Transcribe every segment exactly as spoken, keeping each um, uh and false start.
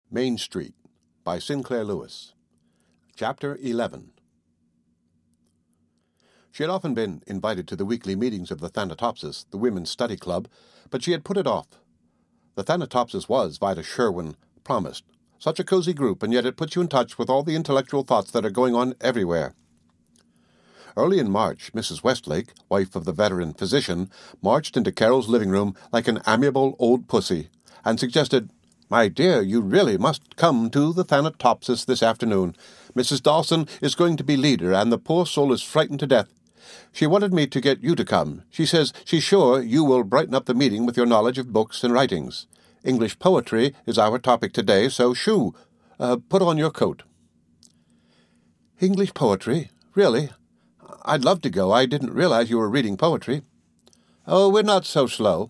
Main Street by Sinclair Lewis. Chapter eleven. She had often been invited to the weekly meetings of the Thanatopsis, the women's study club, but she had put it off. The Thanatopsis was, Vida Sherwin promised, such a cozy group, and yet it puts you in touch with all the intellectual thoughts that are going on everywhere. Early in March, Missus Westlake, wife of the veteran physician, marched into Carol's living room like an amiable old pussy, and suggested, "My dear, you really must come to the Thanatopsis this afternoon. Missus Dawson is going to be leader, and the poor soul is frightened to death. She wanted me to get you to come. She says she's sure you will brighten up the meeting with your knowledge of books and writings. English poetry is our topic today, so shoo, uh, put on your coat." "English poetry? Really? I'd love to go. I didn't realize you were reading poetry." "Oh, we're not so slow."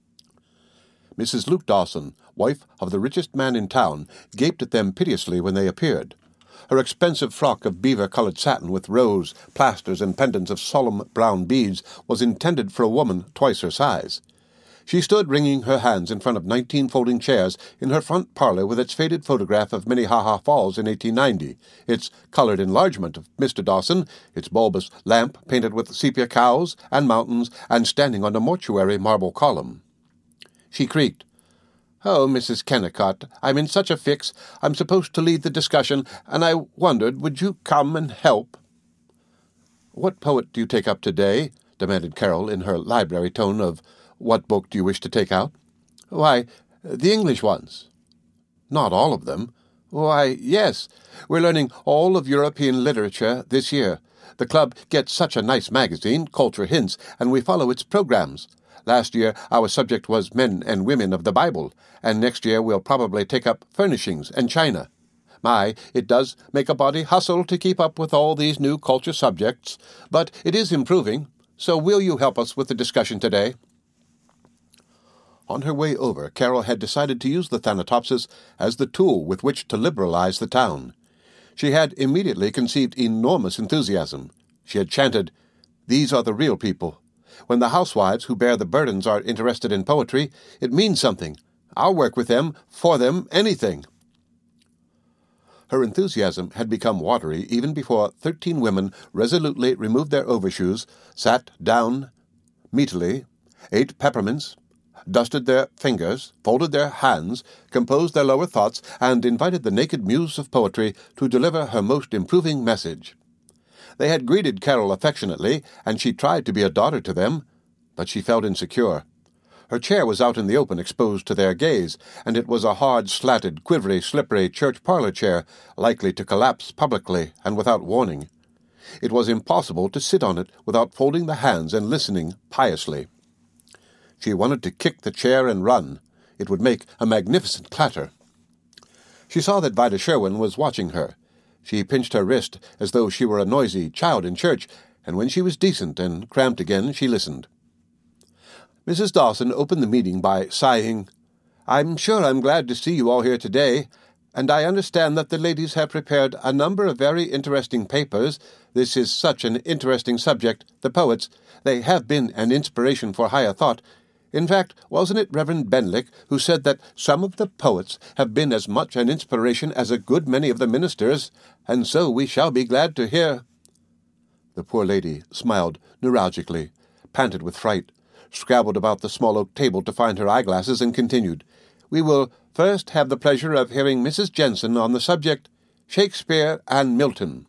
Missus Luke Dawson, wife of the richest man in town, gaped at them piteously when they appeared. Her expensive frock of beaver-colored satin with rose, plasters, and pendants of solemn brown beads was intended for a woman twice her size. She stood wringing her hands in front of nineteen folding chairs in her front parlor with its faded photograph of Minnehaha Falls in eighteen ninety, its colored enlargement of Mister Dawson, its bulbous lamp painted with sepia cows and mountains, and standing on a mortuary marble column. She creaked, "Oh, Missus Kennicott, I'm in such a fix. I'm supposed to lead the discussion, and I wondered, would you come and help?" "What poet do you take up today?" demanded Carol in her library tone of, "What book do you wish to take out?" "Why, the English ones." "Not all of them?" "Why, yes. We're learning all of European literature this year. The club gets such a nice magazine, Culture Hints, and we follow its programs. Last year our subject was Men and Women of the Bible, and next year we'll probably take up furnishings and china. My, it does make a body hustle to keep up with all these new culture subjects, but it is improving. So will you help us with the discussion today?" On her way over, Carol had decided to use the Thanatopsis as the tool with which to liberalize the town. She had immediately conceived enormous enthusiasm. She had chanted, "These are the real people. When the housewives who bear the burdens are interested in poetry, it means something. I'll work with them, for them, anything." Her enthusiasm had become watery even before thirteen women resolutely removed their overshoes, sat down meatily, ate peppermints, dusted their fingers, folded their hands, composed their lower thoughts, and invited the naked muse of poetry to deliver her most improving message. They had greeted Carol affectionately, and she tried to be a daughter to them, but she felt insecure. Her chair was out in the open, exposed to their gaze, and it was a hard, slatted, quivery, slippery church parlor chair, likely to collapse publicly and without warning. It was impossible to sit on it without folding the hands and listening piously. She wanted to kick the chair and run. It would make a magnificent clatter. She saw that Vida Sherwin was watching her. She pinched her wrist as though she were a noisy child in church, and when she was decent and cramped again, she listened. Missus Dawson opened the meeting by sighing, "I'm sure I'm glad to see you all here today, and I understand that the ladies have prepared a number of very interesting papers. This is such an interesting subject, the poets. They have been an inspiration for higher thought. In fact, wasn't it Reverend Benlick who said that some of the poets have been as much an inspiration as a good many of the ministers, and so we shall be glad to hear." The poor lady smiled neuralgically, panted with fright, scrabbled about the small oak table to find her eyeglasses, and continued, "We will first have the pleasure of hearing Missus Jensen on the subject, Shakespeare and Milton."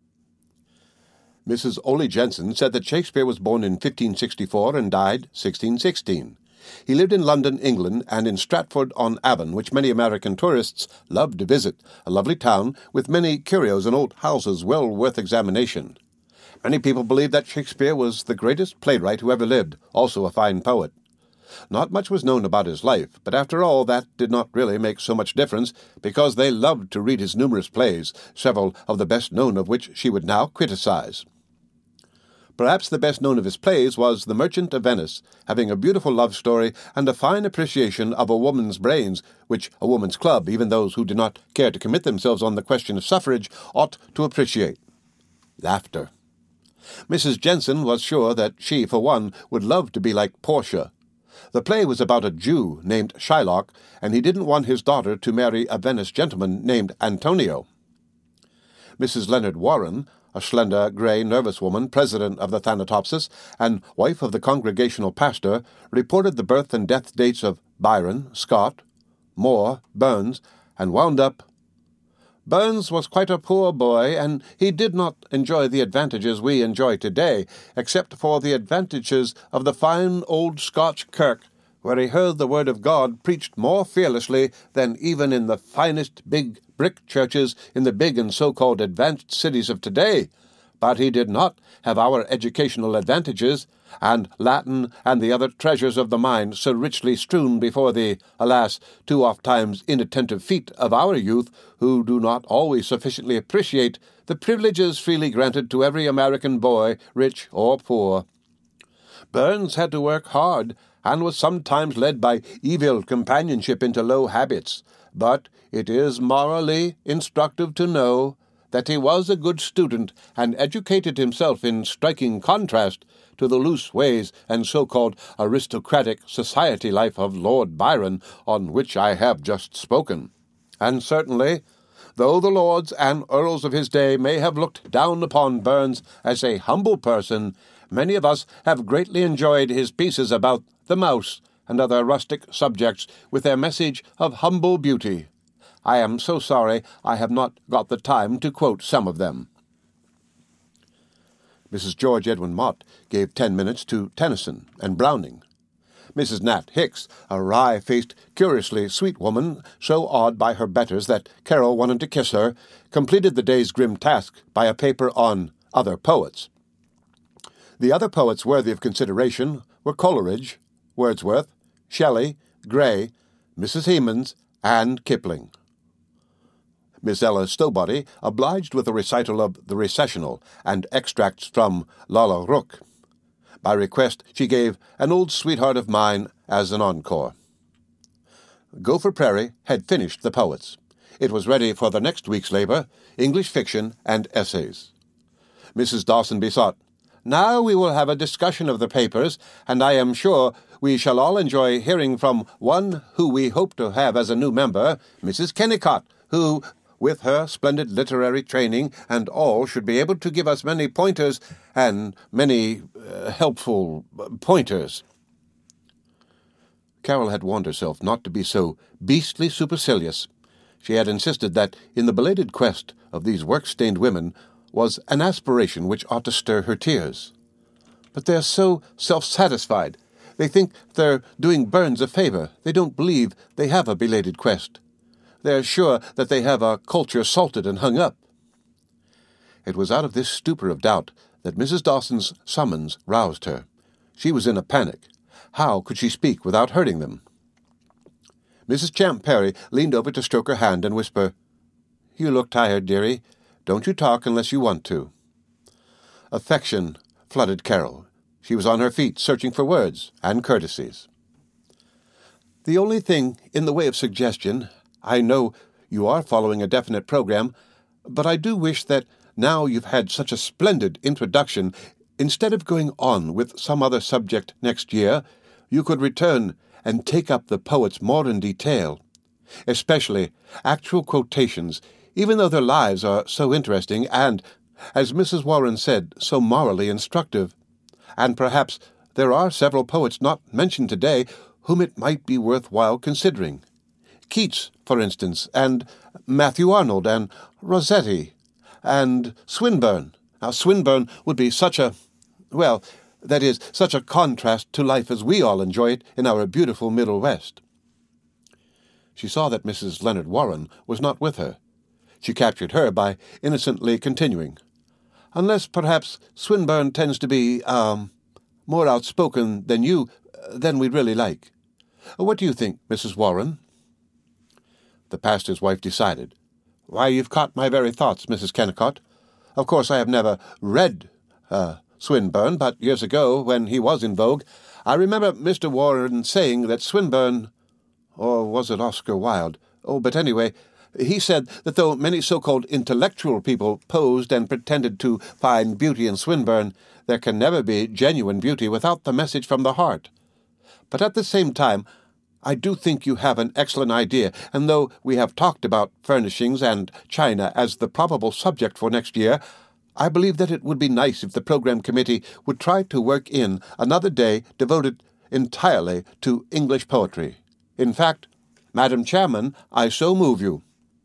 Missus Ole Jensen said that Shakespeare was born in fifteen sixty-four and died sixteen sixteen. He lived in London, England, and in Stratford-on-Avon, which many American tourists love to visit, a lovely town with many curios and old houses well worth examination. Many people believe that Shakespeare was the greatest playwright who ever lived, also a fine poet. Not much was known about his life, but after all that did not really make so much difference, because they loved to read his numerous plays, several of the best known of which she would now criticize. Perhaps the best known of his plays was The Merchant of Venice, having a beautiful love story and a fine appreciation of a woman's brains, which a woman's club, even those who do not care to commit themselves on the question of suffrage, ought to appreciate. Laughter. Missus Jensen was sure that she, for one, would love to be like Portia. The play was about a Jew named Shylock, and he didn't want his daughter to marry a Venice gentleman named Antonio. Missus Leonard Warren, a slender, grey, nervous woman, president of the Thanatopsis, and wife of the Congregational pastor, reported the birth and death dates of Byron, Scott, Moore, Burns, and wound up, "Burns was quite a poor boy, and he did not enjoy the advantages we enjoy today, except for the advantages of the fine old Scotch kirk, where he heard the word of God preached more fearlessly than even in the finest big brick churches in the big and so-called advanced cities of today. But he did not have our educational advantages, and Latin and the other treasures of the mind so richly strewn before the, alas, too oft times inattentive feet of our youth, who do not always sufficiently appreciate the privileges freely granted to every American boy, rich or poor. Burns had to work hard, and was sometimes led by evil companionship into low habits, but it is morally instructive to know that he was a good student and educated himself in striking contrast to the loose ways and so-called aristocratic society life of Lord Byron, on which I have just spoken. And certainly, though the lords and earls of his day may have looked down upon Burns as a humble person, many of us have greatly enjoyed his pieces about the mouse and other rustic subjects with their message of humble beauty. I am so sorry I have not got the time to quote some of them." Missus George Edwin Mott gave ten minutes to Tennyson and Browning. Missus Nat Hicks, a wry-faced, curiously sweet woman, so awed by her betters that Carol wanted to kiss her, completed the day's grim task by a paper on other poets. The other poets worthy of consideration were Coleridge, Wordsworth, Shelley, Gray, Missus Hemans, and Kipling. Miss Ella Stowbody obliged with a recital of The Recessional and extracts from Lalla Rookh. By request, she gave An Old Sweetheart of Mine as an encore. Gopher Prairie had finished the poets. It was ready for the next week's labor, English fiction and essays. Missus Dawson besought, "Now we will have a discussion of the papers, and I am sure we shall all enjoy hearing from one who we hope to have as a new member, Missus Kennicott, who, with her splendid literary training and all, should be able to give us many pointers and many uh, helpful pointers." Carol had warned herself not to be so beastly supercilious. She had insisted that in the belated quest of these work-stained women was an aspiration which ought to stir her tears. But they're so self-satisfied. They think they're doing Burns a favor. They don't believe they have a belated quest. They're sure that they have a culture salted and hung up. It was out of this stupor of doubt that Missus Dawson's summons roused her. She was in a panic. How could she speak without hurting them? Missus Champ Perry leaned over to stroke her hand and whisper, "You look tired, dearie. Don't you talk unless you want to." Affection flooded Carol. She was on her feet, searching for words and courtesies. "The only thing in the way of suggestion, I know you are following a definite program, but I do wish that now you've had such a splendid introduction, instead of going on with some other subject next year, you could return and take up the poets more in detail, especially actual quotations, even though their lives are so interesting and, as Missus Warren said, so morally instructive. And perhaps there are several poets not mentioned today whom it might be worthwhile considering. Keats, for instance, and Matthew Arnold, and Rossetti, and Swinburne. Now, Swinburne would be such a, well, that is, such a contrast to life as we all enjoy it in our beautiful Middle West." She saw that Missus Leonard Warren was not with her. She captured her by innocently continuing, "Unless, perhaps, Swinburne tends to be, um, more outspoken than you, than we'd really like. What do you think, Missus Warren?" The pastor's wife decided. "Why, you've caught my very thoughts, Missus Kennicott. Of course I have never read uh, Swinburne, but years ago, when he was in vogue, I remember Mister Warren saying that Swinburne, or was it Oscar Wilde? Oh, but anyway, he said that though many so-called intellectual people posed and pretended to find beauty in Swinburne, there can never be genuine beauty without the message from the heart. But at the same time, I do think you have an excellent idea, and though we have talked about furnishings and China as the probable subject for next year, I believe that it would be nice if the program committee would try to work in another day devoted entirely to English poetry. In fact, Madam Chairman, I so move you."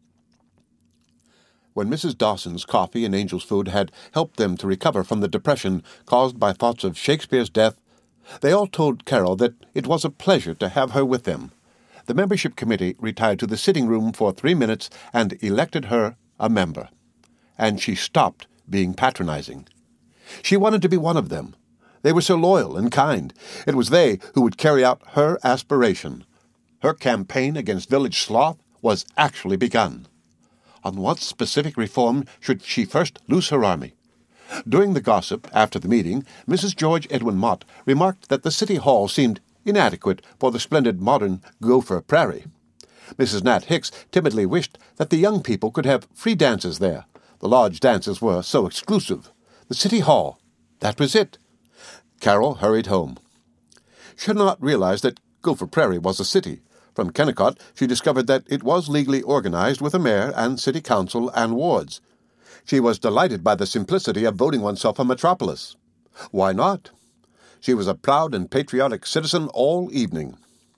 When Missus Dawson's coffee and Angel's food had helped them to recover from the depression caused by thoughts of Shakespeare's death, they all told Carol that it was a pleasure to have her with them. The membership committee retired to the sitting room for three minutes and elected her a member. And she stopped being patronizing. She wanted to be one of them. They were so loyal and kind. It was they who would carry out her aspiration. Her campaign against village sloth was actually begun. On what specific reform should she first loose her army? During the gossip after the meeting, Missus George Edwin Mott remarked that the City Hall seemed inadequate for the splendid modern Gopher Prairie. Missus Nat Hicks timidly wished that the young people could have free dances there. The lodge dances were so exclusive. The City Hall, that was it. Carol hurried home. She had not realized that Gopher Prairie was a city. From Kennicott, she discovered that it was legally organized with a mayor and city council and wards. She was delighted by the simplicity of voting oneself a metropolis. Why not? She was a proud and patriotic citizen all evening.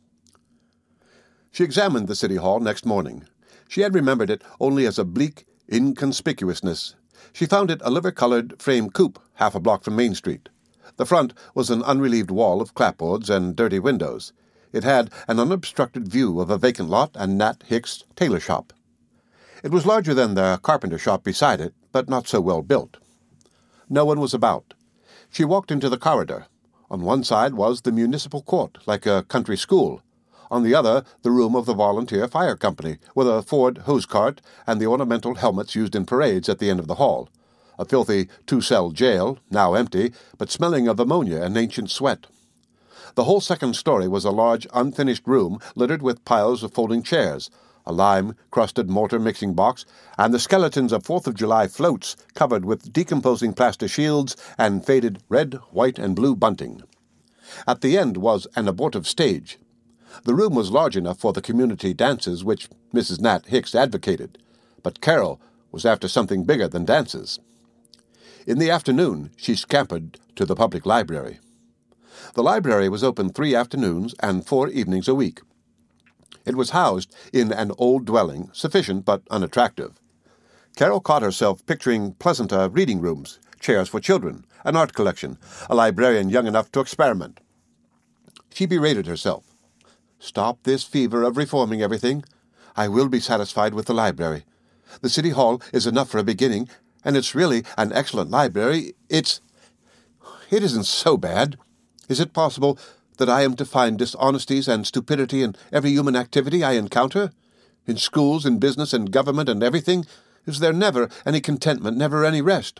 She examined the City Hall next morning. She had remembered it only as a bleak inconspicuousness. She found it a liver-colored frame coupe half a block from Main Street. The front was an unrelieved wall of clapboards and dirty windows. It had an unobstructed view of a vacant lot and Nat Hicks' tailor shop. It was larger than the carpenter shop beside it, but not so well built. No one was about. She walked into the corridor. On one side was the municipal court, like a country school. On the other, the room of the volunteer fire company, with a Ford hose cart and the ornamental helmets used in parades at the end of the hall. A filthy two-cell jail, now empty, but smelling of ammonia and ancient sweat. The whole second story was a large, unfinished room littered with piles of folding chairs, a lime-crusted mortar mixing box, and the skeletons of Fourth of July floats covered with decomposing plaster shields and faded red, white, and blue bunting. At the end was an abortive stage. The room was large enough for the community dances which Missus Nat Hicks advocated, but Carol was after something bigger than dances. In the afternoon, she scampered to the public library. The library was open three afternoons and four evenings a week. It was housed in an old dwelling, sufficient but unattractive. Carol caught herself picturing pleasanter reading rooms, chairs for children, an art collection, a librarian young enough to experiment. She berated herself. Stop this fever of reforming everything. I will be satisfied with the library. The City Hall is enough for a beginning, and it's really an excellent library. It's... It isn't so bad. Is it possible that I am to find dishonesties and stupidity in every human activity I encounter? In schools, in business, and government, and everything? Is there never any contentment, never any rest?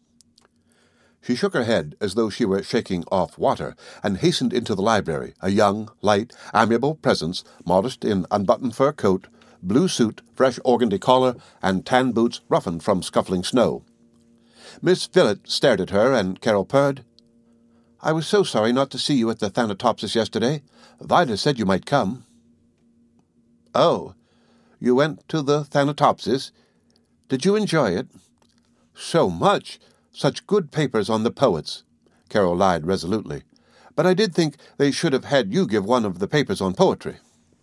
She shook her head as though she were shaking off water, and hastened into the library, a young, light, amiable presence, modest in unbuttoned fur coat, blue suit, fresh organdy collar, and tan boots roughened from scuffling snow. Miss Villett stared at her, and Carol purred, "I was so sorry not to see you at the Thanatopsis yesterday. Vida said you might come." "Oh, you went to the Thanatopsis? Did you enjoy it?" "So much! Such good papers on the poets," Carol lied resolutely. "But I did think they should have had you give one of the papers on poetry."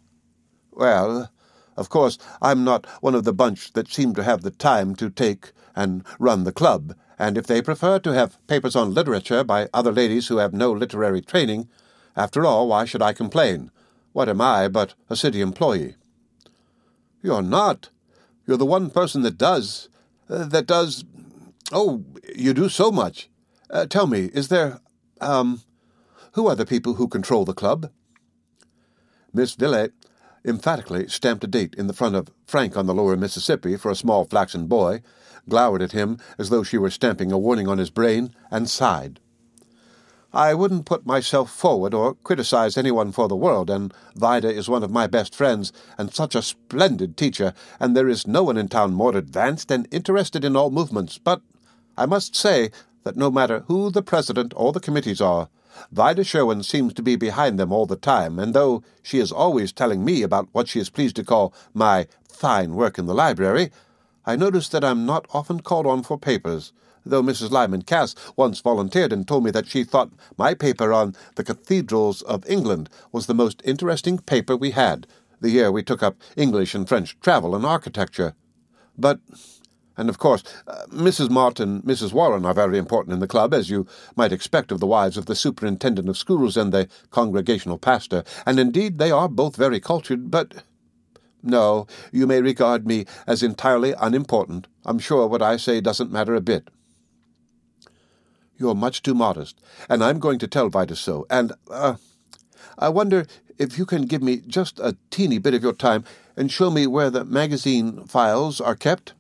"Well, of course, I'm not one of the bunch that seem to have the time to take and run the club, and if they prefer to have papers on literature by other ladies who have no literary training, after all, why should I complain? What am I but a city employee?" "You're not. You're the one person that does. Uh, that does... Oh, you do so much. Uh, tell me, is there... Um... Who are the people who control the club?" Miss Villett emphatically stamped a date in the front of Frank on the Lower Mississippi for a small flaxen boy, glowered at him as though she were stamping a warning on his brain, and sighed. "I wouldn't put myself forward or criticize anyone for the world, and Vida is one of my best friends, and such a splendid teacher, and there is no one in town more advanced and interested in all movements, but I must say that no matter who the president or the committees are, Vida Sherwin seems to be behind them all the time, and though she is always telling me about what she is pleased to call my fine work in the library, I notice that I'm not often called on for papers, though Missus Lyman Cass once volunteered and told me that she thought my paper on the cathedrals of England was the most interesting paper we had, the year we took up English and French travel and architecture. But... And, of course, uh, Missus Mott and Missus Warren are very important in the club, as you might expect of the wives of the superintendent of schools and the congregational pastor, and indeed they are both very cultured, but... No, you may regard me as entirely unimportant. I'm sure what I say doesn't matter a bit. You're much too modest, and I'm going to tell Vida so, and, uh, I wonder if you can give me just a teeny bit of your time and show me where the magazine files are kept?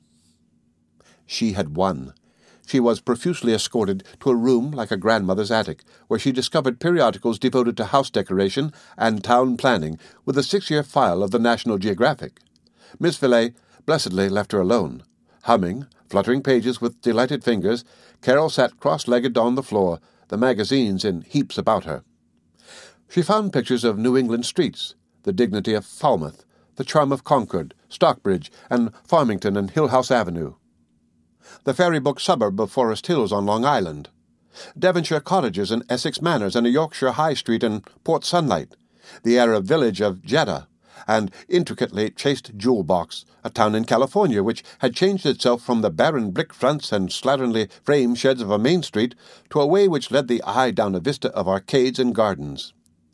She had won. She was profusely escorted to a room like a grandmother's attic, where she discovered periodicals devoted to house decoration and town planning, with a six-year file of the National Geographic. Miss Villay blessedly left her alone. Humming, fluttering pages with delighted fingers, Carol sat cross-legged on the floor, the magazines in heaps about her. She found pictures of New England streets, the dignity of Falmouth, the charm of Concord, Stockbridge, and Farmington and Hillhouse Avenue. The fairy-book suburb of Forest Hills on Long Island, Devonshire cottages and Essex Manors, and a Yorkshire High Street and Port Sunlight, the Arab village of Jeddah, and intricately chased Jewel Box, a town in California which had changed itself from the barren brick fronts and slatternly frame sheds of a main street to a way which led the eye down a vista of arcades and gardens.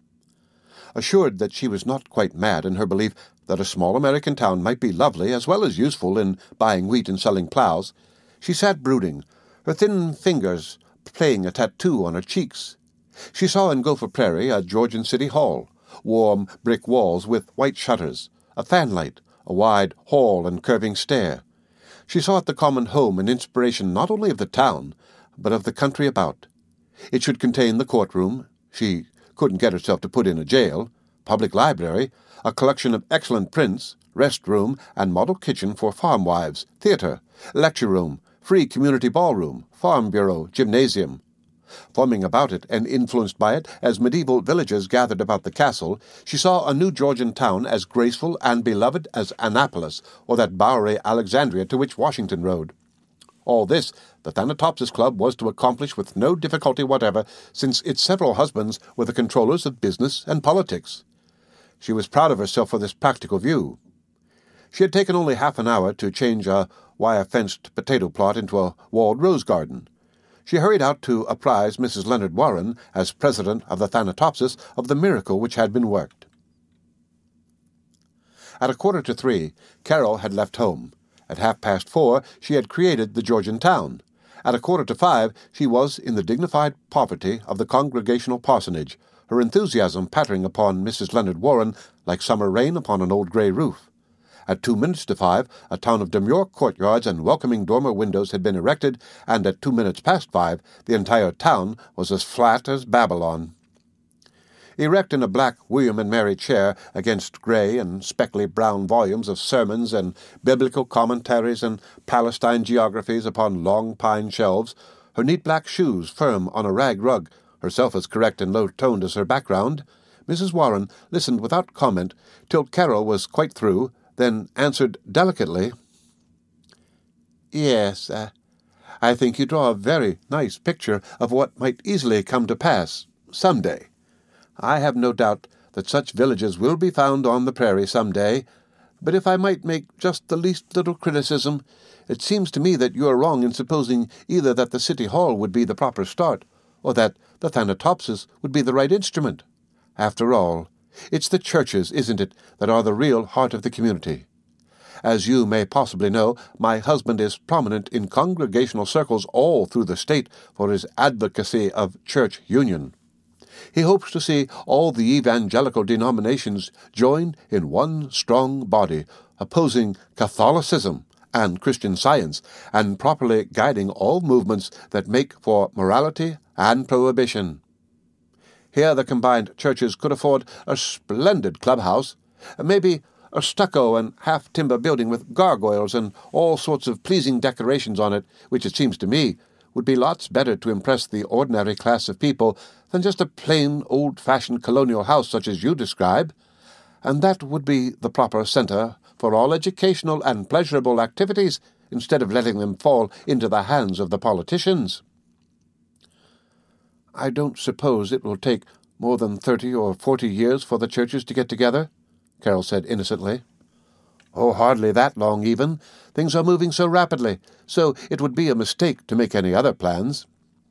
Assured that she was not quite mad in her belief that a small American town might be lovely as well as useful in buying wheat and selling plows, she sat brooding, her thin fingers playing a tattoo on her cheeks. She saw in Gopher Prairie a Georgian city hall, warm brick walls with white shutters, a fanlight, a wide hall and curving stair. She saw it the common home and inspiration not only of the town, but of the country about. It should contain the courtroom, she couldn't get herself to put in a jail, public library, a collection of excellent prints, rest room and model kitchen for farm wives, theatre, lecture room, free community ballroom, farm bureau, gymnasium. Forming about it and influenced by it as medieval villagers gathered about the castle, she saw a new Georgian town as graceful and beloved as Annapolis or that Bowery Alexandria to which Washington rode. All this the Thanatopsis Club was to accomplish with no difficulty whatever, since its several husbands were the controllers of business and politics. She was proud of herself for this practical view. She had taken only half an hour to change a wire-fenced potato plot into a walled rose garden. She hurried out to apprise Missus Leonard Warren, as president of the Thanatopsis, of the miracle which had been worked. At a quarter to three, Carol had left home. At half-past four, she had created the Georgian town. At a quarter to five, she was in the dignified poverty of the Congregational parsonage, her enthusiasm pattering upon Missus Leonard Warren like summer rain upon an old grey roof. At two minutes to five, a town of demure courtyards and welcoming dormer windows had been erected, and at two minutes past five, the entire town was as flat as Babylon. Erect in a black William and Mary chair against grey and speckly brown volumes of sermons and biblical commentaries and Palestine geographies upon long pine shelves, her neat black shoes firm on a rag rug, herself as correct and low-toned as her background, Missus Warren listened without comment till Carol was quite through, then answered delicately, "Yes, uh, I think you draw a very nice picture of what might easily come to pass some day. I have no doubt that such villages will be found on the prairie some day, but if I might make just the least little criticism, it seems to me that you are wrong in supposing either that the City Hall would be the proper start, or that the Thanatopsis would be the right instrument. After all, it's the churches, isn't it, that are the real heart of the community. As you may possibly know, my husband is prominent in congregational circles all through the state for his advocacy of church union. He hopes to see all the evangelical denominations joined in one strong body, opposing Catholicism and Christian Science, and properly guiding all movements that make for morality and prohibition. Here the combined churches could afford a splendid clubhouse, maybe a stucco and half-timber building with gargoyles and all sorts of pleasing decorations on it, which, it seems to me, would be lots better to impress the ordinary class of people than just a plain, old-fashioned colonial house such as you describe, and that would be the proper centre for all educational and pleasurable activities, instead of letting them fall into the hands of the politicians." "I don't suppose it will take more than thirty or forty years for the churches to get together?" Carol said innocently. "Oh, hardly that long, even. Things are moving so rapidly, so it would be a mistake to make any other plans."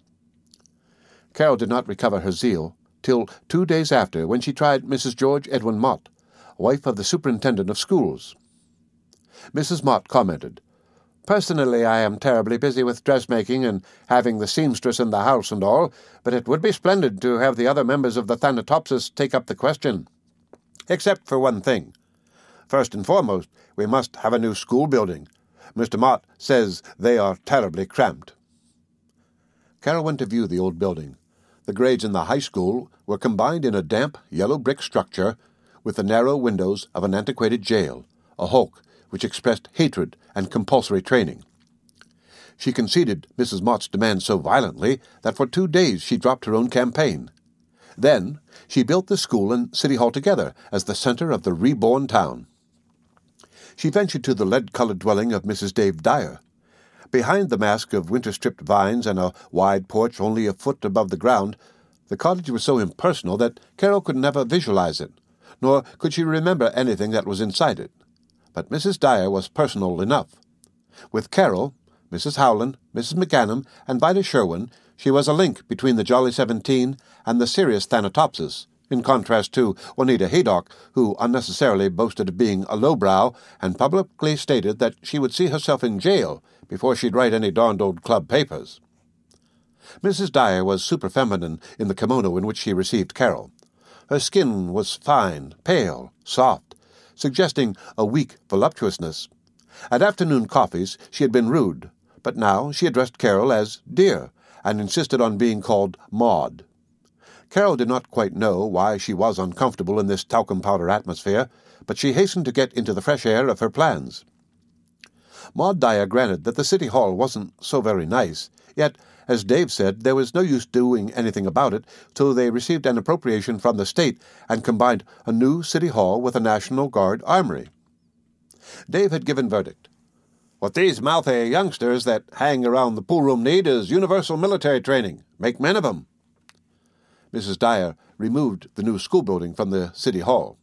Carol did not recover her zeal till two days after, when she tried Missus George Edwin Mott, wife of the superintendent of schools. Missus Mott commented, "Personally, I am terribly busy with dressmaking and having the seamstress in the house and all, but it would be splendid to have the other members of the Thanatopsis take up the question. Except for one thing. First and foremost, we must have a new school building. Mister Mott says they are terribly cramped." Carol went to view the old building. The grades in the high school were combined in a damp, yellow brick structure with the narrow windows of an antiquated jail, a hulk which expressed hatred and compulsory training. She conceded Missus Mott's demand so violently that for two days she dropped her own campaign. Then she built the school and City Hall together as the center of the reborn town. She ventured to the lead-colored dwelling of Missus Dave Dyer. Behind the mask of winter-stripped vines and a wide porch only a foot above the ground, the cottage was so impersonal that Carol could never visualize it, nor could she remember anything that was inside it. But Missus Dyer was personal enough. With Carol, Missus Howland, Missus McGanum, and Vida Sherwin, she was a link between the Jolly Seventeen and the serious Thanatopsis, in contrast to Juanita Haydock, who unnecessarily boasted of being a lowbrow and publicly stated that she would see herself in jail before she'd write any darned old club papers. Missus Dyer was super-feminine in the kimono in which she received Carol. Her skin was fine, pale, soft, suggesting a weak voluptuousness. At afternoon coffees she had been rude, but now she addressed Carol as dear, and insisted on being called Maud. Carol did not quite know why she was uncomfortable in this talcum-powder atmosphere, but she hastened to get into the fresh air of her plans. Maud Dyer granted that the City Hall wasn't so very nice, yet, as Dave said, there was no use doing anything about it till they received an appropriation from the state and combined a new City Hall with a National Guard armory. Dave had given verdict. "What these mouthy youngsters that hang around the poolroom need is universal military training. Make men of 'em." Missus Dyer removed the new school building from the City Hall.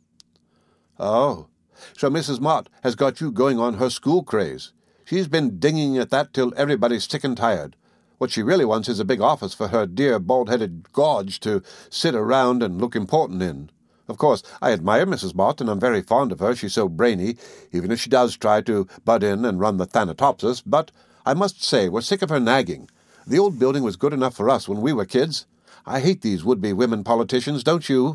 "Oh, so Missus Mott has got you going on her school craze. She's been dinging at that till everybody's sick and tired. What she really wants is a big office for her dear bald-headed Gorge to sit around and look important in. Of course, I admire Missus Mott, and I'm very fond of her. She's so brainy, even if she does try to butt in and run the Thanatopsis, but I must say we're sick of her nagging. The old building was good enough for us when we were kids. I hate these would-be women politicians, don't you?"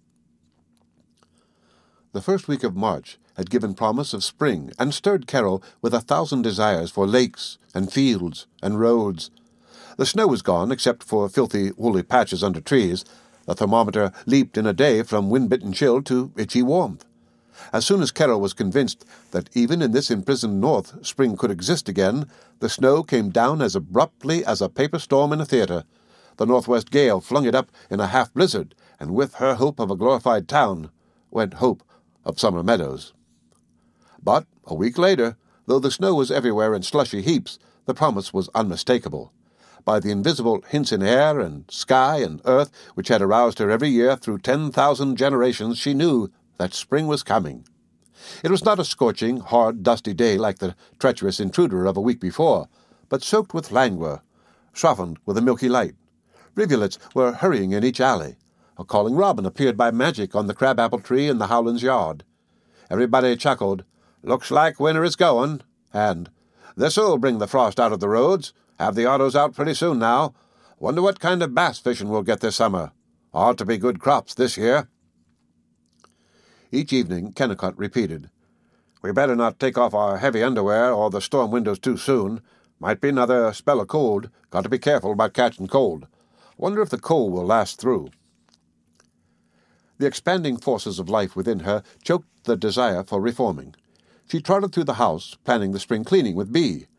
The first week of March had given promise of spring and stirred Carol with a thousand desires for lakes and fields and roads. The snow was gone, except for filthy, woolly patches under trees. The thermometer leaped in a day from wind-bitten chill to itchy warmth. As soon as Carol was convinced that even in this imprisoned north spring could exist again, the snow came down as abruptly as a paper storm in a theatre. The northwest gale flung it up in a half-blizzard, and with her hope of a glorified town went hope of summer meadows. But a week later, though the snow was everywhere in slushy heaps, the promise was unmistakable. By the invisible hints in air and sky and earth which had aroused her every year through ten thousand generations, she knew that spring was coming. It was not a scorching, hard, dusty day like the treacherous intruder of a week before, but soaked with languor, softened with a milky light. Rivulets were hurrying in each alley. A calling robin appeared by magic on the crab-apple tree in the Howlands' yard. Everybody chuckled, "Looks like winter is going," and "This'll bring the frost out of the roads. Have the autos out pretty soon now. Wonder what kind of bass fishing we'll get this summer. Ought to be good crops this year." Each evening Kennicott repeated, "We better not take off our heavy underwear or the storm windows too soon. Might be another spell of cold. Got to be careful about catching cold. Wonder if the cold will last through." The expanding forces of life within her choked the desire for reforming. She trotted through the house, planning the spring cleaning with Bea.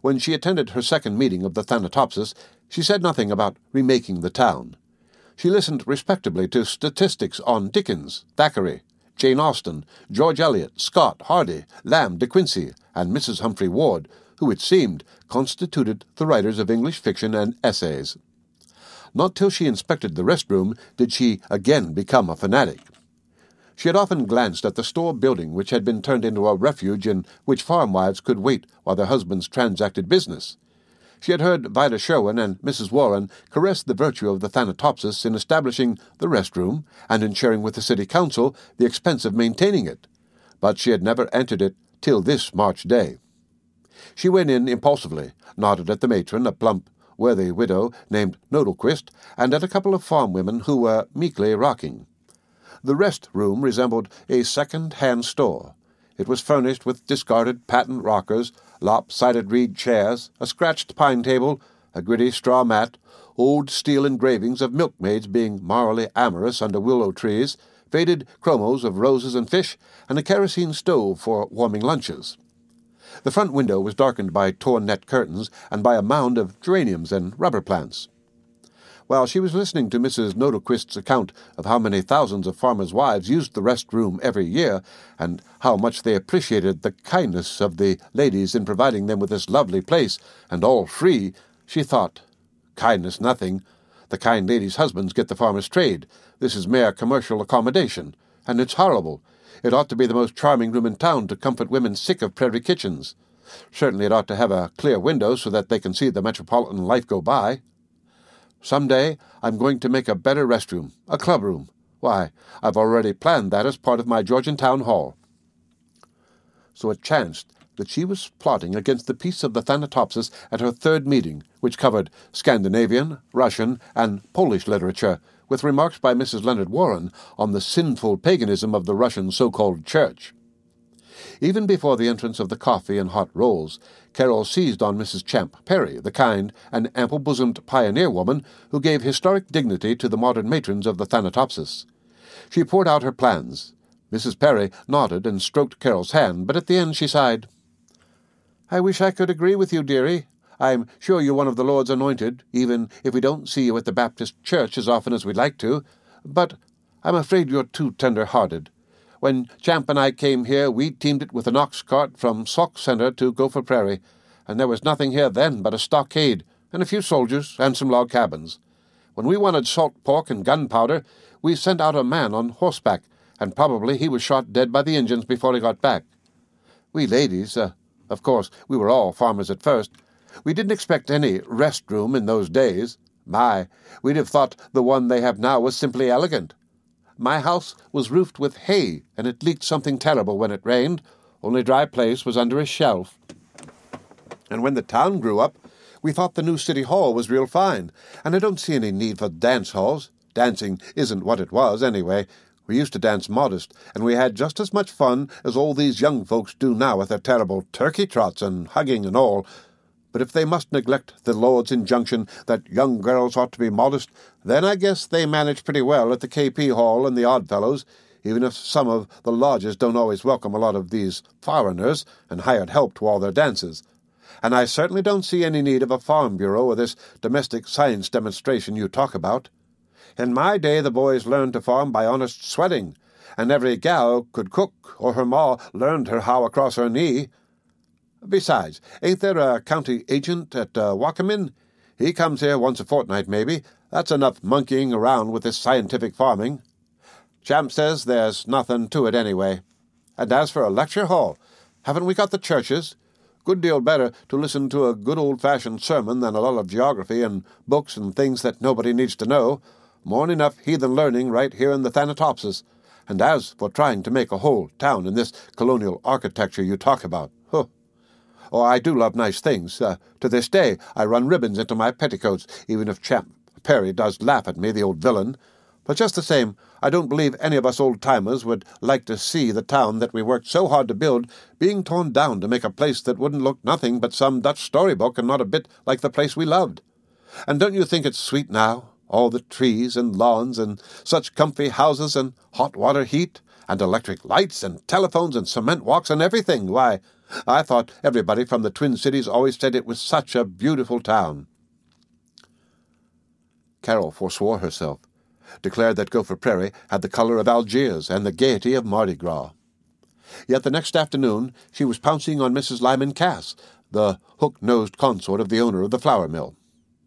When she attended her second meeting of the Thanatopsis, she said nothing about remaking the town. She listened respectably to statistics on Dickens, Thackeray, Jane Austen, George Eliot, Scott, Hardy, Lamb, De Quincey, and Missus Humphrey Ward, who, it seemed, constituted the writers of English fiction and essays. Not till she inspected the rest-room did she again become a fanatic. She had often glanced at the store building which had been turned into a refuge in which farm wives could wait while their husbands transacted business. She had heard Vida Sherwin and Missus Warren caress the virtue of the Thanatopsis in establishing the rest-room and in sharing with the city council the expense of maintaining it, but she had never entered it till this March day. She went in impulsively, nodded at the matron, a plump, worthy widow named Nodelquist, and at a couple of farm women who were meekly rocking. The rest-room resembled a second-hand store. It was furnished with discarded patent rockers, lopsided reed chairs, a scratched pine table, a gritty straw mat, old steel engravings of milkmaids being morally amorous under willow trees, faded chromos of roses and fish, and a kerosene stove for warming lunches. The front window was darkened by torn net curtains and by a mound of geraniums and rubber plants. While she was listening to Missus Nodelquist's account of how many thousands of farmers' wives used the rest-room every year, and how much they appreciated the kindness of the ladies in providing them with this lovely place, and all free, she thought, kindness nothing. The kind ladies' husbands get the farmer's trade. This is mere commercial accommodation, and it's horrible. It ought to be the most charming room in town to comfort women sick of prairie kitchens. Certainly it ought to have a clear window so that they can see the metropolitan life go by. Some day I'm going to make a better restroom, a clubroom. Why, I've already planned that as part of my Georgian Town Hall. So it chanced that she was plotting against the peace of the Thanatopsis at her third meeting, which covered Scandinavian, Russian, and Polish literature, with remarks by Missus Leonard Warren on the sinful paganism of the Russian so-called church. Even before the entrance of the coffee and hot rolls, Carol seized on Missus Champ Perry, the kind and ample-bosomed pioneer woman who gave historic dignity to the modern matrons of the Thanatopsis. She poured out her plans. Missus Perry nodded and stroked Carol's hand, but at the end she sighed. "I wish I could agree with you, dearie. I'm sure you're one of the Lord's anointed, even if we don't see you at the Baptist church as often as we'd like to. But I'm afraid you're too tender-hearted. When Champ and I came here, we teamed it with an ox cart from Sauk Center to Gopher Prairie, and there was nothing here then but a stockade and a few soldiers and some log cabins. When we wanted salt pork and gunpowder, we sent out a man on horseback, and probably he was shot dead by the Injuns before he got back. We ladies, uh, of course, we were all farmers at first. We didn't expect any rest-room in those days. My, we'd have thought the one they have now was simply elegant. My house was roofed with hay, and it leaked something terrible when it rained. Only dry place was under a shelf. And when the town grew up, we thought the new city hall was real fine, and I don't see any need for dance halls. Dancing isn't what it was, anyway. We used to dance modest, and we had just as much fun as all these young folks do now with their terrible turkey trots and hugging and all. But if they must neglect the Lord's injunction that young girls ought to be modest, then I guess they manage pretty well at the K P Hall and the Oddfellows, even if some of the lodges don't always welcome a lot of these foreigners and hired help to all their dances. And I certainly don't see any need of a farm bureau or this domestic science demonstration you talk about. In my day the boys learned to farm by honest sweating, and every gal could cook, or her ma learned her how across her knee. Besides, ain't there a county agent at uh, Wakamin? He comes here once a fortnight, maybe. That's enough monkeying around with this scientific farming. Champ says there's nothing to it anyway. And as for a lecture hall, haven't we got the churches? Good deal better to listen to a good old-fashioned sermon than a lot of geography and books and things that nobody needs to know. More than enough heathen learning right here in the Thanatopsis. And as for trying to make a whole town in this colonial architecture you talk about, huh. Oh, I do love nice things. Uh, to this day I run ribbons into my petticoats, even if Champ Perry does laugh at me, the old villain. But just the same, I don't believe any of us old-timers would like to see the town that we worked so hard to build being torn down to make a place that wouldn't look nothing but some Dutch storybook and not a bit like the place we loved. And don't you think it's sweet now? All the trees and lawns and such comfy houses and hot water heat and electric lights and telephones and cement walks and everything. Why, I thought everybody from the Twin Cities always said it was such a beautiful town." Carol forswore herself, declared that Gopher Prairie had the color of Algiers and the gaiety of Mardi Gras. Yet the next afternoon she was pouncing on Missus Lyman Cass, the hook-nosed consort of the owner of the flour mill.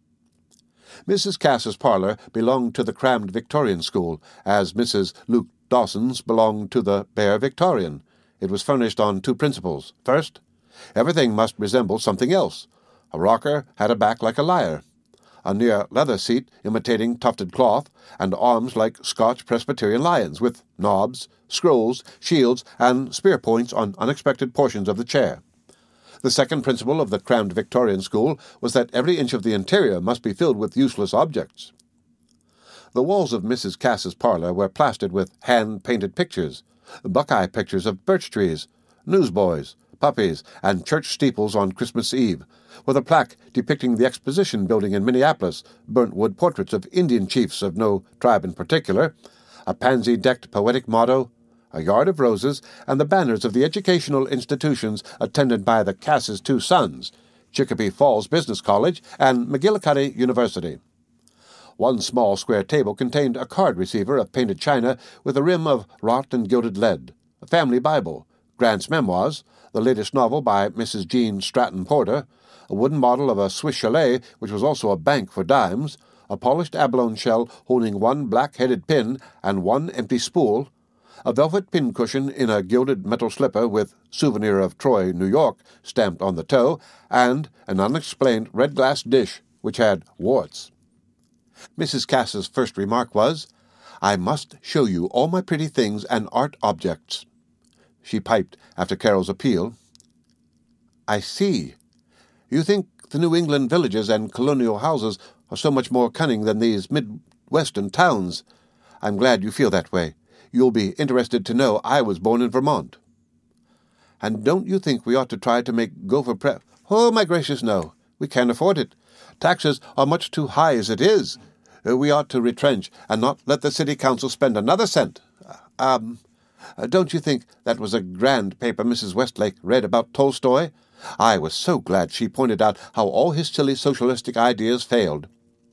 Missus Cass's parlor belonged to the crammed Victorian school, as Missus Luke Dawson's belonged to the bare Victorian. It was furnished on two principles. First, everything must resemble something else. A rocker had a back like a lyre, a near leather seat imitating tufted cloth, and arms like Scotch Presbyterian lions, with knobs, scrolls, shields, and spear points on unexpected portions of the chair. The second principle of the crammed Victorian school was that every inch of the interior must be filled with useless objects. The walls of Missus Cass's parlor were plastered with hand-painted pictures, buckeye pictures of birch trees, newsboys, puppies, and church steeples on Christmas Eve, with a plaque depicting the Exposition Building in Minneapolis, burnt wood portraits of Indian chiefs of no tribe in particular, a pansy-decked poetic motto, a yard of roses, and the banners of the educational institutions attended by the Cass's two sons, Chicopee Falls Business College and McGillicuddy University. One small square table contained a card receiver of painted china with a rim of wrought and gilded lead, a family Bible, Grant's Memoirs, the latest novel by Missus Jean Stratton Porter, a wooden model of a Swiss chalet which was also a bank for dimes, a polished abalone shell holding one black-headed pin and one empty spool, a velvet pincushion in a gilded metal slipper with "Souvenir of Troy, New York" stamped on the toe, and an unexplained red-glass dish which had warts. Missus Cass's first remark was, "I must show you all my pretty things and art objects." She piped after Carol's appeal, "I see. You think the New England villages and colonial houses are so much more cunning than these Midwestern towns. I'm glad you feel that way. You'll be interested to know I was born in Vermont." "And don't you think we ought to try to make Gopher Prairie—" "Oh, my gracious, no. We can't afford it. Taxes are much too high as it is. We ought to retrench and not let the city council spend another cent. Um, don't you think that was a grand paper Missus Westlake read about Tolstoy? I was so glad she pointed out how all his silly socialistic ideas failed."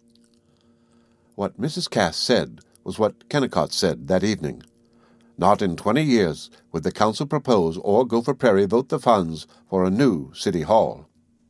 What Missus Cass said was what Kennicott said that evening. Not in twenty years would the council propose or Gopher Prairie vote the funds for a new city hall.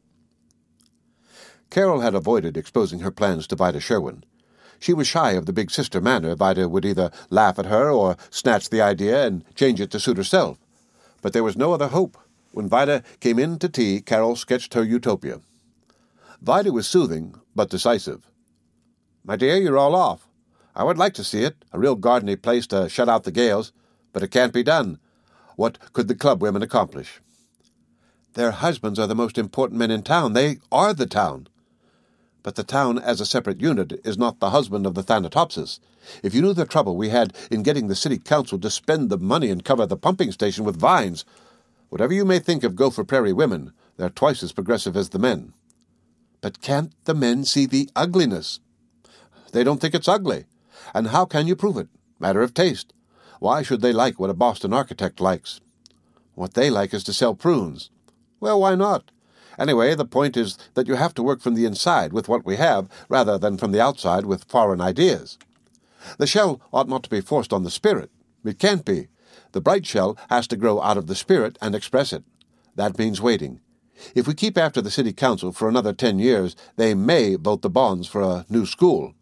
Carol had avoided exposing her plans to Vida Sherwin. She was shy of the big sister manner. Vida would either laugh at her or snatch the idea and change it to suit herself. But there was no other hope. When Vida came in to tea, Carol sketched her utopia. Vida was soothing, but decisive. "My dear, you're all off. I would like to see it, a real gardeny place to shut out the gales, but it can't be done. What could the club women accomplish?" "Their husbands are the most important men in town. They are the town." "But the town as a separate unit is not the husband of the Thanatopsis. If you knew the trouble we had in getting the city council to spend the money and cover the pumping station with vines. Whatever you may think of Gopher Prairie women, they're twice as progressive as the men." "But can't the men see the ugliness?" "They don't think it's ugly. And how can you prove it? Matter of taste. Why should they like what a Boston architect likes?" "What they like is to sell prunes." "Well, why not? Anyway, the point is that you have to work from the inside with what we have, rather than from the outside with foreign ideas. The shell ought not to be forced on the spirit. It can't be. The bright shell has to grow out of the spirit and express it. That means waiting. If we keep after the city council for another ten years, they may vote the bonds for a new school.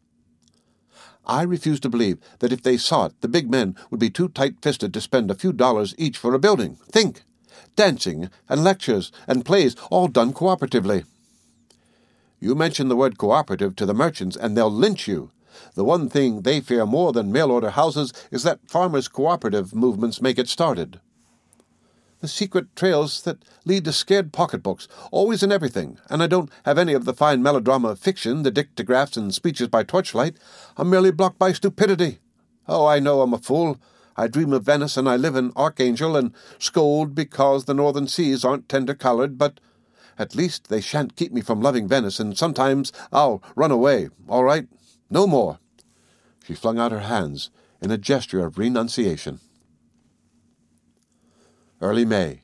I refuse to believe that if they saw it, the big men would be too tight-fisted to spend a few dollars each for a building. Think! Dancing and lectures and plays all done cooperatively." "You mention the word cooperative to the merchants and they'll lynch you. The one thing they fear more than mail-order houses is that farmers' cooperative movements may get started." "The secret trails that lead to scared pocketbooks, always and everything, and I don't have any of the fine melodrama of fiction, the dictagraphs and speeches by torchlight. I'm merely blocked by stupidity. Oh, I know I'm a fool. I dream of Venice and I live in Archangel and scold because the northern seas aren't tender-colored, but at least they shan't keep me from loving Venice, and sometimes I'll run away. All right? No more." She flung out her hands in a gesture of renunciation. Early May.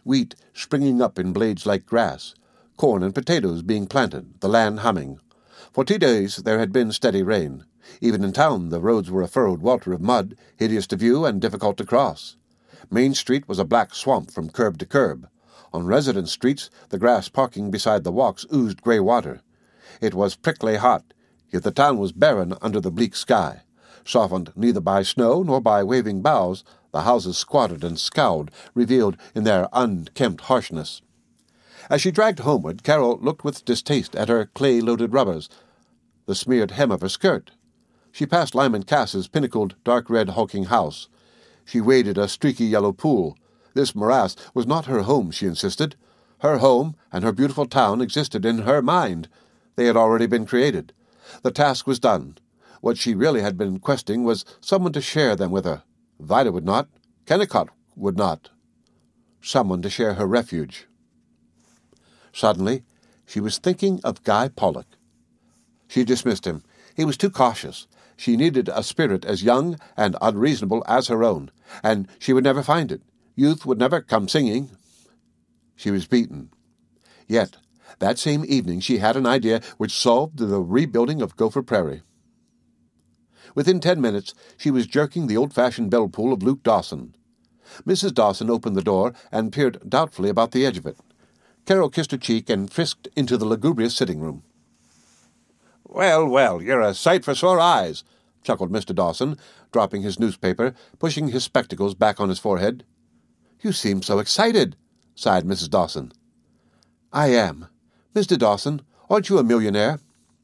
wheat springing up in blades like grass, corn and potatoes being planted, the land humming. For two days there had been steady rain. Even in town the roads were a furrowed welter of mud, hideous to view and difficult to cross. Main Street was a black swamp from curb to curb. On residence streets the grass parking beside the walks oozed grey water. It was prickly hot, yet the town was barren under the bleak sky. Softened neither by snow nor by waving boughs, the houses squatted and scowled, revealed in their unkempt harshness. As she dragged homeward, Carol looked with distaste at her clay-loaded rubbers, the smeared hem of her skirt. She passed Lyman Cass's pinnacled, dark-red hulking house. She waded a streaky yellow pool. This morass was not her home, she insisted. Her home and her beautiful town existed in her mind. They had already been created. The task was done. What she really had been questing was someone to share them with her. Vida would not. Kennicott would not. Someone to share her refuge. Suddenly, she was thinking of Guy Pollock. She dismissed him. He was too cautious. She needed a spirit as young and unreasonable as her own, and she would never find it. Youth would never come singing. She was beaten. Yet, that same evening she had an idea which solved the rebuilding of Gopher Prairie. Within ten minutes she was jerking the old-fashioned bell-pull of Luke Dawson. Missus Dawson opened the door and peered doubtfully about the edge of it. Carol kissed her cheek and frisked into the lugubrious sitting-room. "Well, well, you're a sight for sore eyes," chuckled Mister Dawson, dropping his newspaper, pushing his spectacles back on his forehead. "You seem so excited," sighed Missus Dawson. "I am. Mister Dawson, aren't you a millionaire?"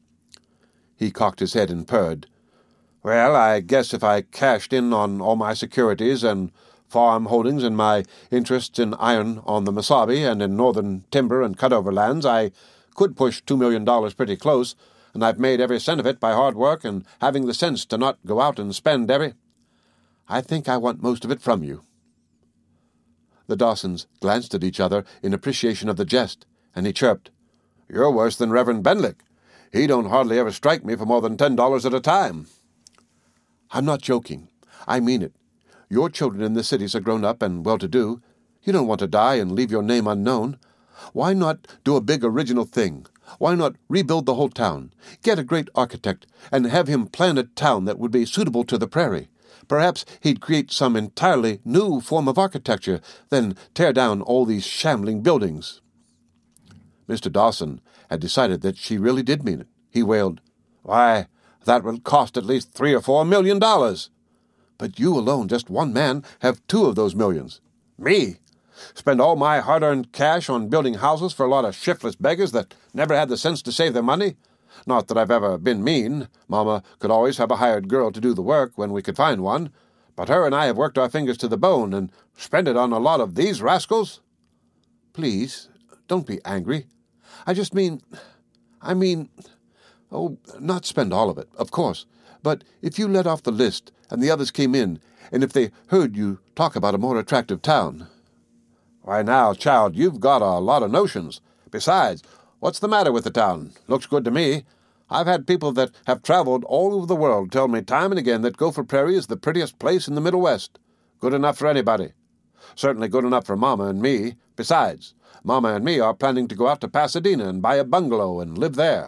He cocked his head and purred. "Well, I guess if I cashed in on all my securities and farm holdings and my interests in iron on the Mesabi and in northern timber and cut-over lands, I could push two million dollars pretty close, and I've made every cent of it by hard work and having the sense to not go out and spend every... I think I want most of it from you." The Dawsons glanced at each other in appreciation of the jest, and he chirped, "You're worse than Reverend Benlick. He don't hardly ever strike me for more than ten dollars at a time." "I'm not joking. I mean it. Your children in the cities are grown up and well-to-do. You don't want to die and leave your name unknown. Why not do a big original thing? Why not rebuild the whole town? Get a great architect and have him plan a town that would be suitable to the prairie. Perhaps he'd create some entirely new form of architecture, then tear down all these shambling buildings." Mister Dawson had decided that she really did mean it. He wailed, "Why, that would cost at least three or four million dollars." "But you alone, just one man, have two of those millions." "Me? Spend all my hard-earned cash on building houses for a lot of shiftless beggars that never had the sense to save their money? Not that I've ever been mean. Mama could always have a hired girl to do the work when we could find one. But her and I have worked our fingers to the bone and spent it on a lot of these rascals." "Please, don't be angry. I just mean... I mean... Oh, not spend all of it, of course. But if you let off the list and the others came in, and if they heard you talk about a more attractive town..." "Why now, child, you've got a lot of notions. Besides, what's the matter with the town? Looks good to me. I've had people that have traveled all over the world tell me time and again that Gopher Prairie is the prettiest place in the Middle West. Good enough for anybody. Certainly good enough for Mama and me. Besides, Mama and me are planning to go out to Pasadena and buy a bungalow and live there."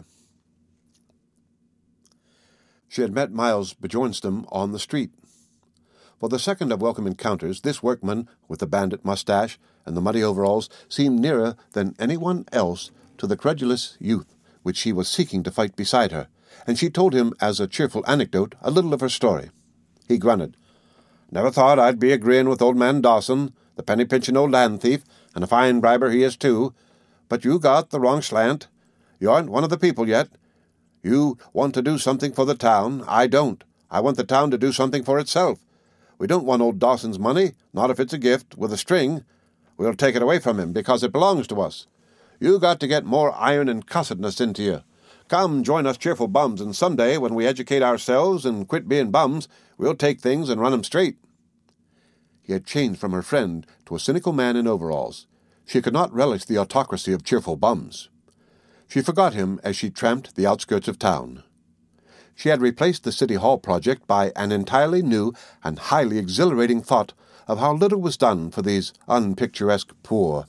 She had met Miles Bjornstam on the street. For the second of welcome encounters, this workman, with the bandit mustache and the muddy overalls, seemed nearer than anyone else to the credulous youth which she was seeking to fight beside her, and she told him as a cheerful anecdote a little of her story. He grunted. "Never thought I'd be agreeing with old man Dawson, the penny-pinching old land thief, and a fine briber he is too. But you got the wrong slant. You aren't one of the people yet. You want to do something for the town. I don't. I want the town to do something for itself. We don't want old Dawson's money, not if it's a gift, with a string. We'll take it away from him, because it belongs to us. You got to get more iron and cussedness into you. Come join us cheerful bums, and someday, when we educate ourselves and quit being bums, we'll take things and run 'em straight." He had changed from her friend to a cynical man in overalls. She could not relish the autocracy of cheerful bums. She forgot him as she tramped the outskirts of town. She had replaced the City Hall project by an entirely new and highly exhilarating thought of how little was done for these unpicturesque poor.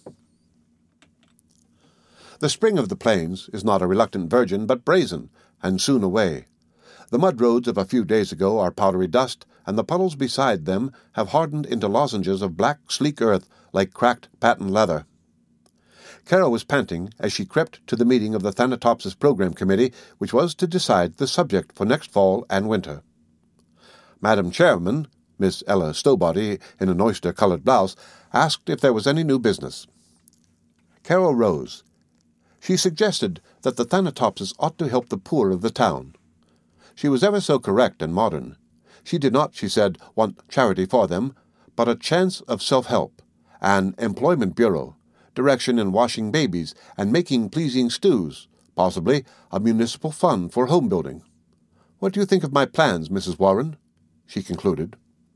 The spring of the plains is not a reluctant virgin, but brazen, and soon away. The mud roads of a few days ago are powdery dust, and the puddles beside them have hardened into lozenges of black, sleek earth like cracked patent leather. Carol was panting as she crept to the meeting of the Thanatopsis Program Committee, which was to decide the subject for next fall and winter. Madam Chairman, Miss Ella Stowbody, in an oyster-colored blouse, asked if there was any new business. Carol rose. She suggested that the Thanatopsis ought to help the poor of the town. She was ever so correct and modern. She did not, she said, want charity for them, but a chance of self-help, an employment bureau, direction in washing babies and making pleasing stews, possibly a municipal fund for home building. What do you think of my plans, Missus Warren? She concluded.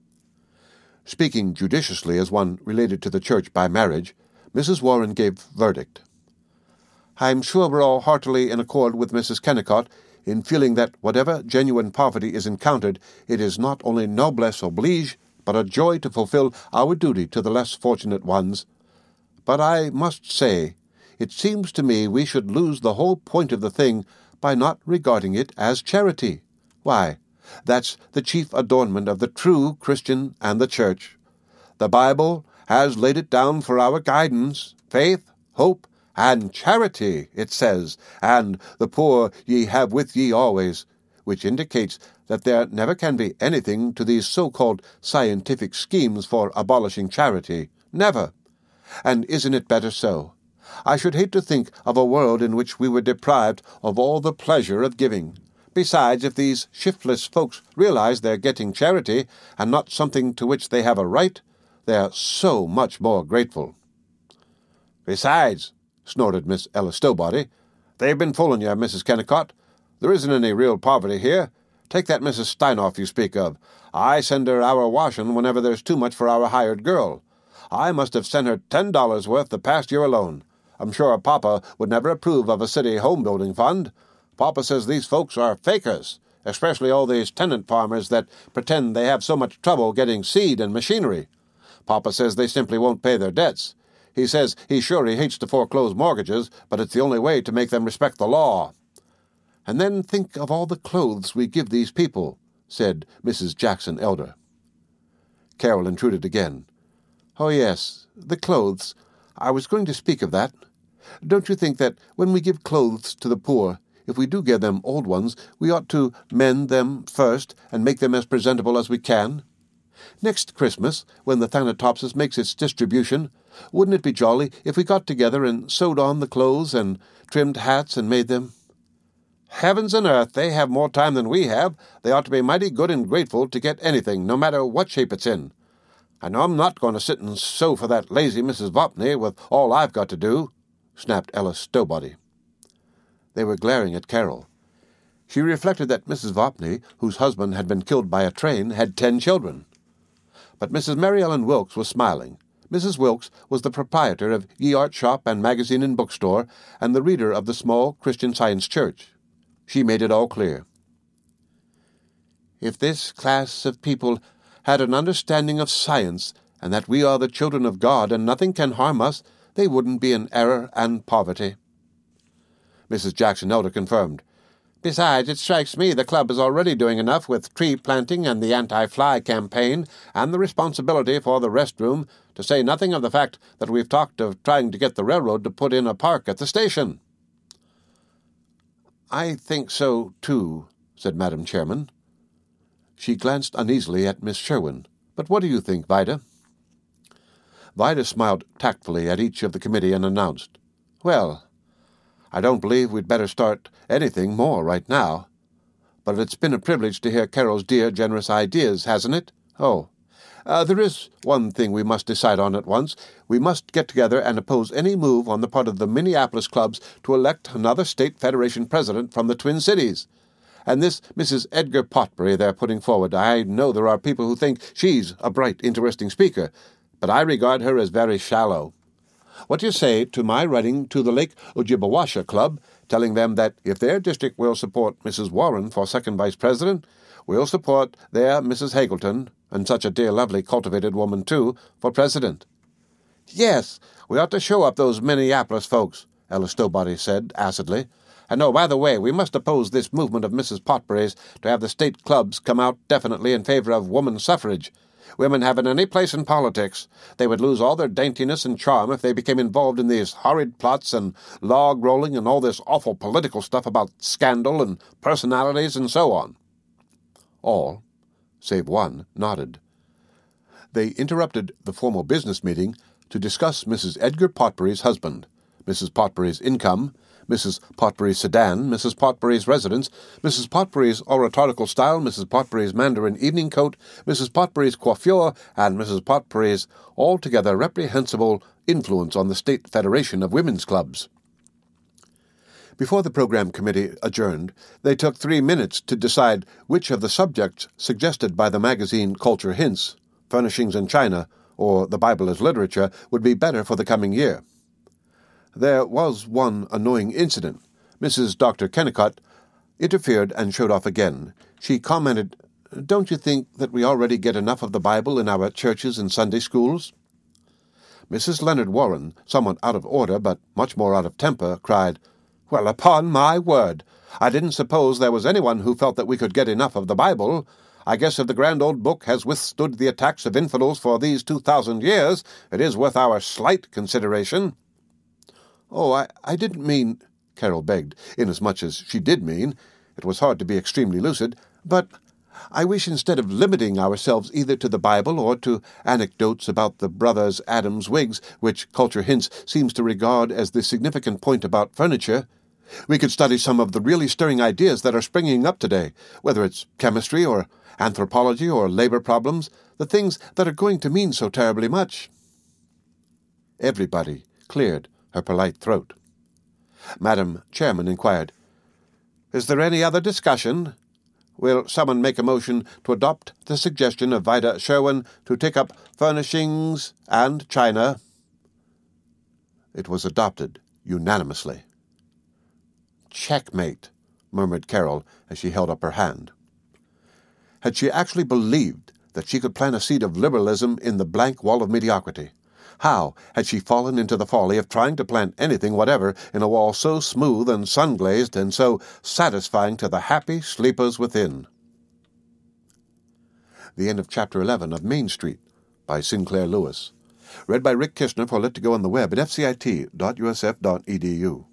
Speaking judiciously as one related to the church by marriage, Missus Warren gave verdict. I'm sure we're all heartily in accord with Missus Kennicott in feeling that whatever genuine poverty is encountered, it is not only noblesse oblige, but a joy to fulfill our duty to the less fortunate ones. But I must say, it seems to me we should lose the whole point of the thing by not regarding it as charity. Why, that's the chief adornment of the true Christian and the Church. The Bible has laid it down for our guidance, faith, hope, and charity, it says, and the poor ye have with ye always, which indicates that there never can be anything to these so-called scientific schemes for abolishing charity. Never. And isn't it better so? I should hate to think of a world in which we were deprived of all the pleasure of giving. Besides, if these shiftless folks realize they're getting charity, and not something to which they have a right, they're so much more grateful. Besides, snorted Miss Ella Stowbody, they've been fooling you, Missus Kennicott. There isn't any real poverty here. Take that Missus Steinoff you speak of. I send her our washing whenever there's too much for our hired girl. I must have sent her ten dollars worth the past year alone. I'm sure Papa would never approve of a city home-building fund. Papa says these folks are fakers, especially all these tenant farmers that pretend they have so much trouble getting seed and machinery. Papa says they simply won't pay their debts. He says he's sure he hates to foreclose mortgages, but it's the only way to make them respect the law. And then think of all the clothes we give these people, said Missus Jackson Elder. Carol intruded again. Oh, yes, the clothes. I was going to speak of that. Don't you think that when we give clothes to the poor, if we do give them old ones, we ought to mend them first and make them as presentable as we can? Next Christmas, when the Thanatopsis makes its distribution, wouldn't it be jolly if we got together and sewed on the clothes and trimmed hats and made them? Heavens and earth, they have more time than we have. They ought to be mighty good and grateful to get anything, no matter what shape it's in. I know I'm not going to sit and sew for that lazy Missus Vopney with all I've got to do, snapped Ella Stowbody. They were glaring at Carol. She reflected that Missus Vopney, whose husband had been killed by a train, had ten children. But Missus Mary Ellen Wilkes was smiling. Missus Wilkes was the proprietor of Ye Art Shop and Magazine and Bookstore, and the reader of the small Christian Science Church. She made it all clear. If this class of people had an understanding of science, and that we are the children of God and nothing can harm us, they wouldn't be in error and poverty. Missus Jackson Elder confirmed. Besides, it strikes me the club is already doing enough with tree planting and the anti-fly campaign and the responsibility for the restroom, to say nothing of the fact that we've talked of trying to get the railroad to put in a park at the station. I think so, too, said Madam Chairman. She glanced uneasily at Miss Sherwin. But what do you think, Vida? Vida smiled tactfully at each of the committee and announced, Well, I don't believe we'd better start anything more right now. But it's been a privilege to hear Carol's dear, generous ideas, hasn't it? Oh, uh, there is one thing we must decide on at once. We must get together and oppose any move on the part of the Minneapolis clubs to elect another state federation president from the Twin Cities. And this Missus Edgar Potbury they're putting forward, I know there are people who think she's a bright, interesting speaker, but I regard her as very shallow. What do you say to my writing to the Lake Ojibwasha Club, telling them that if their district will support Missus Warren for second vice president, we'll support their Missus Hagelton, And such a dear, lovely, cultivated woman, too, for president. Yes, we ought to show up those Minneapolis folks, Ella Stowbody said acidly. And oh, by the way, we must oppose this movement of Missus Potbury's to have the state clubs come out definitely in favor of woman suffrage. Women haven't any place in politics. They would lose all their daintiness and charm if they became involved in these horrid plots and log-rolling and all this awful political stuff about scandal and personalities and so on. All, save one, nodded. They interrupted the formal business meeting to discuss Missus Edgar Potbury's husband, Missus Potbury's income, Missus Potbury's sedan, Missus Potbury's residence, Missus Potbury's oratorical style, Missus Potbury's Mandarin evening coat, Missus Potbury's coiffure, and Missus Potbury's altogether reprehensible influence on the State Federation of Women's Clubs. Before the program committee adjourned, they took three minutes to decide which of the subjects suggested by the magazine Culture Hints, Furnishings in China, or The Bible as Literature, would be better for the coming year. There was one annoying incident. Missus Doctor Kennicott interfered and showed off again. She commented, "Don't you think that we already get enough of the Bible in our churches and Sunday schools?" Missus Leonard Warren, somewhat out of order but much more out of temper, cried, "Well, upon my word! I didn't suppose there was anyone who felt that we could get enough of the Bible. I guess if the grand old book has withstood the attacks of infidels for these two thousand years, it is worth our slight consideration." "Oh, I, I didn't mean," Carol begged, inasmuch as she did mean. It was hard to be extremely lucid. "But I wish instead of limiting ourselves either to the Bible or to anecdotes about the brothers Adams' wigs, which Culture Hints seems to regard as the significant point about furniture, we could study some of the really stirring ideas that are springing up today, whether it's chemistry or anthropology or labor problems, the things that are going to mean so terribly much." Everybody cleared her polite throat. Madam Chairman inquired, "Is there any other discussion? Will someone make a motion to adopt the suggestion of Vida Sherwin to take up furnishings and China?" It was adopted unanimously. "Checkmate," murmured Carol as she held up her hand. Had she actually believed that she could plant a seed of liberalism in the blank wall of mediocrity? How had she fallen into the folly of trying to plant anything whatever in a wall so smooth and sun-glazed and so satisfying to the happy sleepers within? The end of Chapter eleven of Main Street by Sinclair Lewis. Read by Rick Kishner for Lit to Go on the web at f c i t dot u s f dot e d u.